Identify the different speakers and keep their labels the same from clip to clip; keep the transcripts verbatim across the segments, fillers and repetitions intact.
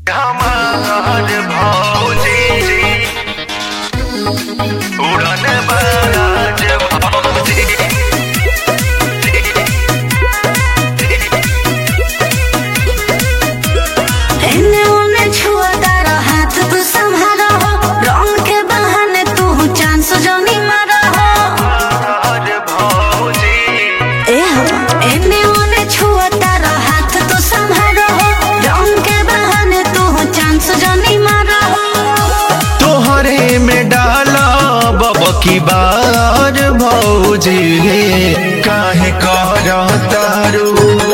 Speaker 1: हमार भौजी उड़न बाज भौजी
Speaker 2: एने ओने छुआ तारा हाथ तू संभारा हो, रंग के बहाने तू चांस जोनी मारा हो।
Speaker 1: हमार भौजी
Speaker 2: ए हो एने ओने छुआ तारा हाथ तू संभारा हो, रंग के बहाने तू चांस जोनी मारा हो।
Speaker 3: तोहरे में डाला बब की बार भौजी काहे कर तारू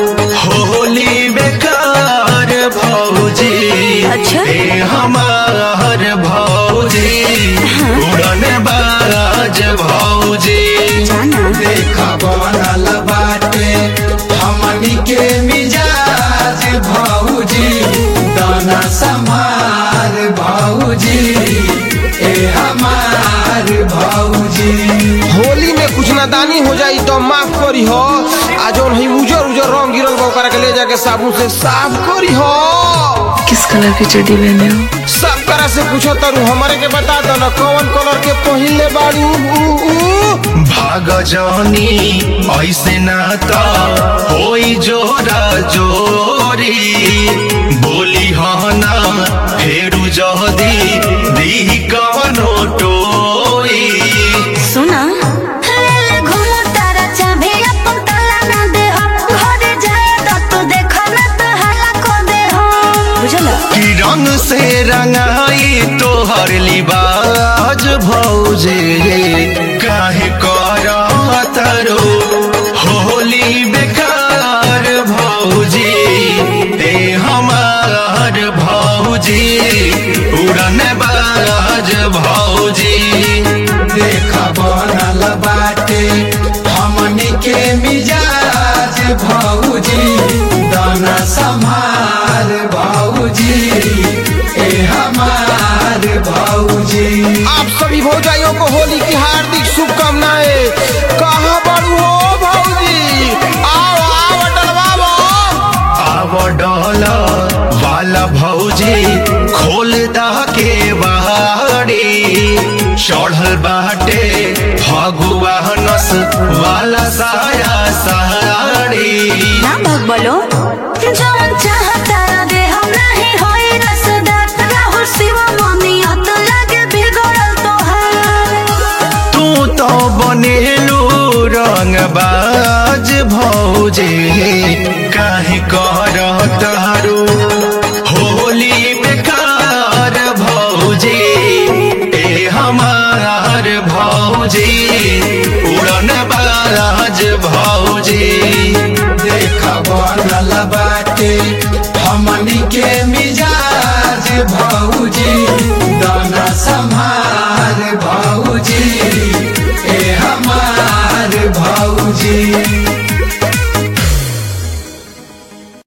Speaker 3: होली बेकार भौजी।
Speaker 2: अच्छा?
Speaker 3: ए हमार भौजी उड़न बाज भौजी
Speaker 2: जाना
Speaker 4: देखा बनल बाटे हमनी के मिजाज भौजी, दाना समार भौजी ए हमार भौजी।
Speaker 5: होली में कुछ नादानी हो जाई तो माफ करी हो। आज जौन है उजर उजर रंग गिरल बा ओकरा के ले जाके साबुन से साफ करी हो।
Speaker 6: किस कलर की चड्डी पहने हो?
Speaker 5: सब करा से पूछो तारू हमारे के बता दो ना कौन कलर के पहले बाड़ू। ऊ, ऊ।
Speaker 3: भाग जानी ऐसे ना तो होई जोरा जोरी बोली हो ना फेरू जदी दी कवनो टोई।
Speaker 2: सुना ले घूमो तारा चाबी अपन ताला ना दे हो, घरे जाए तो तू देखो ना तो हल्ला को दे हो। बुझला
Speaker 3: कि रंग से रंगाई तोहर लिबाज भौजे काहे कर तारो होली बेकार भौजी। ए हमार भौजी उड़न बाज भौजी
Speaker 4: देखा बनल बाटे हमनी के मिजाज भौजी, दाना समार भौजी ए हमार भौजी।
Speaker 5: आप सभी भौजाइयों को होली की हार्दिक शुभकामनाएं। कहाँ बाड़ू हो भौजी? आओ आओ डलवाओ।
Speaker 3: आव डोला वाला भौजी खोल दा के बाड़ी चढ़ल बाटे फगुआ नस वाला साया साड़ी।
Speaker 2: ना भग बोलो जवन चाहता दे हम नहीं होई रसदार, राहुल शिव मोनिया तो लगे बिगड़ल तोहार।
Speaker 3: तू तो बनेलू रंगबाज भौजी काहे कर तारू होली बेकार भौजी। ए हमार भौजी उड़न बाज भौजी
Speaker 4: देखा बनल बाटे हमनी के मिजाज भौजी, दाना संभार भौजी ए हमार भौजी।